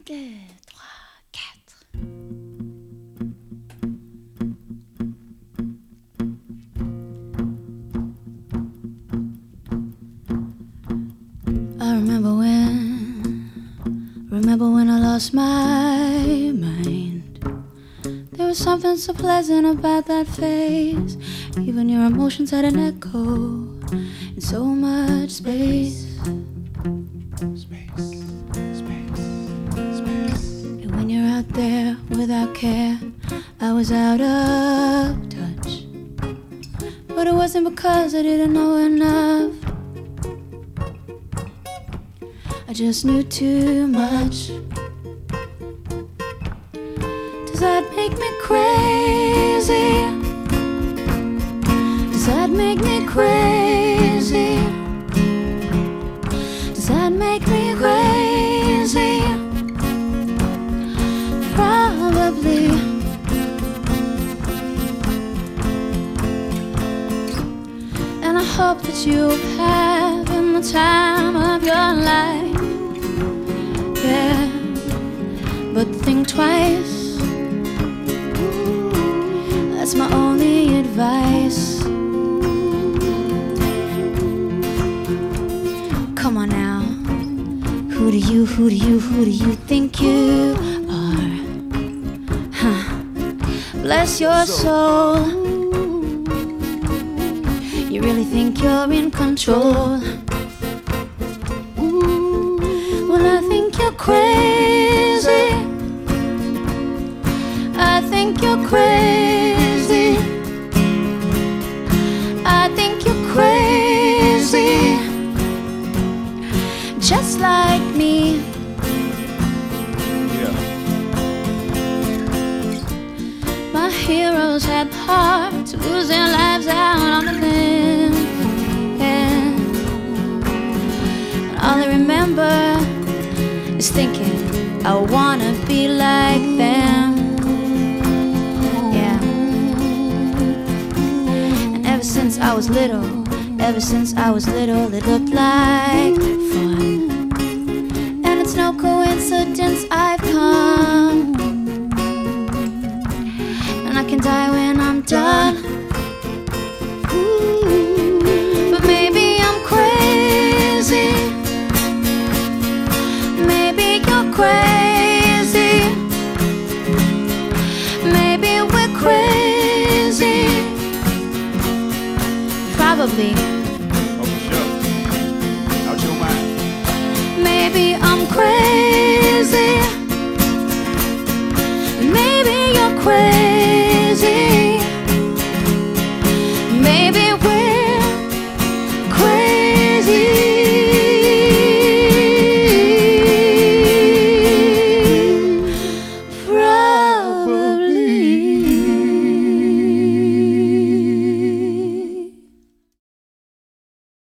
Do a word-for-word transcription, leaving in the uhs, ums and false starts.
deux, trois, quatre. I remember when, remember when I lost my mind. There was something so pleasant about that face. Even your emotions had an echo in so much space. Space, space, space. And when you're out there without care, I was out of touch. But it wasn't because I didn't know enough. I just knew too much. Does that make me crazy? Does that make me crazy? Does that make me crazy? Probably. And I hope that you have in the time of your life. Yeah, but think twice. That's my only advice. Come on now. Who do you, who do you, who do you think you are? Huh. Bless your soul. You really think you're in control? Well, I think you're crazy. I think you're crazy. I think you're crazy. Just like me. Yeah. My heroes had the heart to lose their lives out on the limb. Yeah. And all I remember is thinking I wanna be like them. Yeah. And ever since I was little, ever since I was little, it looked like fun. And it's no coincidence I've come. And I can die when I'm done. But maybe I'm crazy. Maybe you're crazy. Maybe we're crazy. Probably. Oh, for sure. Out your mind. Maybe I'm crazy.